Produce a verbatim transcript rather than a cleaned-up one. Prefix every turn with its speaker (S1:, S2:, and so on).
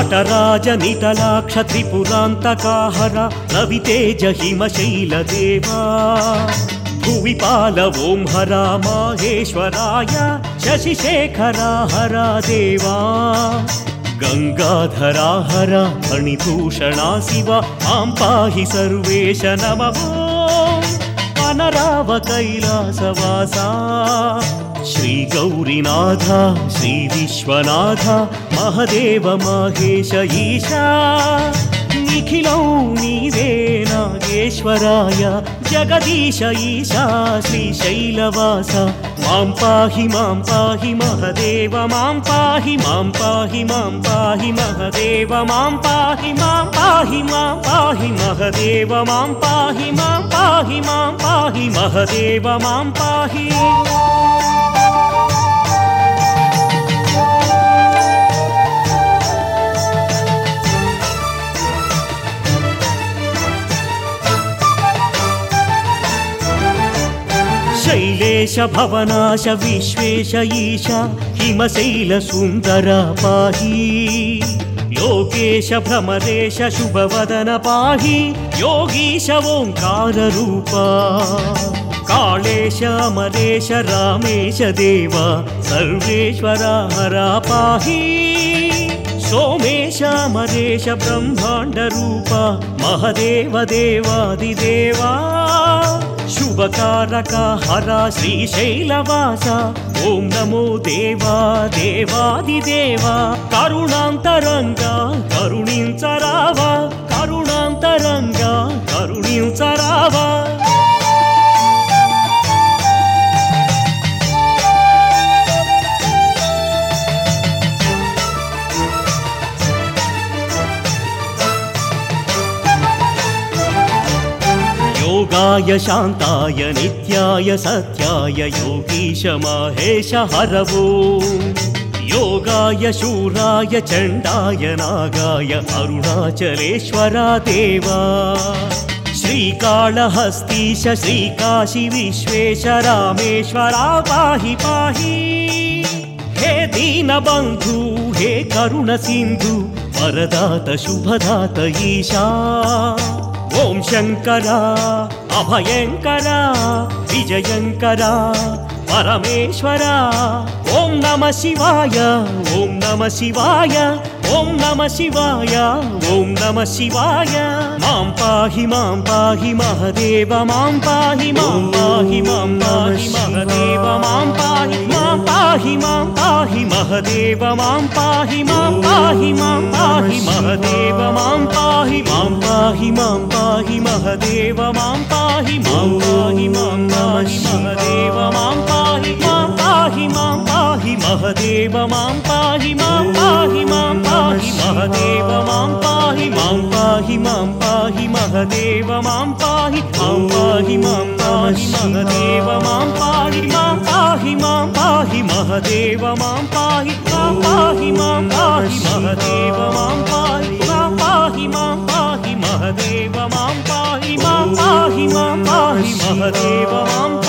S1: నటరాజ నిటలాక్ష త్రిపురాంతకాహర రవితేజ హిమశైలదేవా భువిపాల ఓం హర మాహేశ్వరాయ శశిశేఖరా హర దేవా గంగాధరా హర ఫణిభూషణా శివ మాం పాహి సర్వేశ నమః వనరావ కైలాసవాసా శ్రీ గౌరీనాథ శ్రీ విశ్వనాథ మహదేవ మహేశ ఈశా నిఖిలం నీవే నాగేశ్వరాయ జగదీశ ఈశా శ్రీశైలవాస మాం పాహి మాం పాహి మహదేవ మాం పాహి మాం పాహి మాం పాహి మహదేవ మాం పాహి మాం పాహి మాం పాహి మహదేవ మాం పాహి మాం పాహి మాం పాహి మహదేవ మాం పాహి శైలేశ భవనాశ విశ్వేశ ఈశా హిమశైల సుందర పాహి లోకేశ భ్రమరేశ శుభవదన పాహి యోగీశ ఓంకార రూపా కాళేశ అమరేశ రామేశ దేవ సర్వేశ్వర హర పాహి సోమేశ అమరేశ బ్రహ్మాండ రూప మహదేవ దేవాదిదేవా శుభకారక హర శ్రీశైలవాస ఓం నమో దేవా దేవాదిదేవా కరుణాంతరంగా కరుణించరావా కరుణాంతరంగా కరుణించరావా योगाय शान्ताय नित्याय सत्याय योगीश महेश हरवो योगाय शूराय चण्डाय नागाय अरुणाचलेश्वरा देवा श्रीकाళहस्तीश श्रीकाशी विश्वेश रामेश्वरा पाहि पाहि हे दीनबन्धु हे करुण सिन्धु वरदात शुभदात ईशा ओम शंकरा अभयंकरा विजयंकरा परमेश्वरा ओम नमः शिवाय ओम नमः शिवाय ओम नमः शिवाय ओम नमः शिवाय मां पाहि मां पाहि महदेव मां पाहि मां पाहि मां पाहि महदेव मां पाहि मां पाहि मां पाहि महदेव मां पाहि मां पाहि मां पाहि महदेव मां पाहि मां पाहि मां पाहि महदेव मां पाहि मां पाहि मां पाहि महदेव मां पाहि मां पाहि मां पाहि महदेव मां पाहि मां पाहि मां पाहि महदेव मां पाहि मां पाहि मां पाहि महदेव मां पाहि मां पाहि मां पाहि महदेव मां पाहि मां पाहि मां पाहि महदेव मां पाहि मां पाहि मां पाहि महदेव मां पाहि मां पाहि मां पाहि महदेव मां पाहि मां पाहि मां पाहि महदेव मां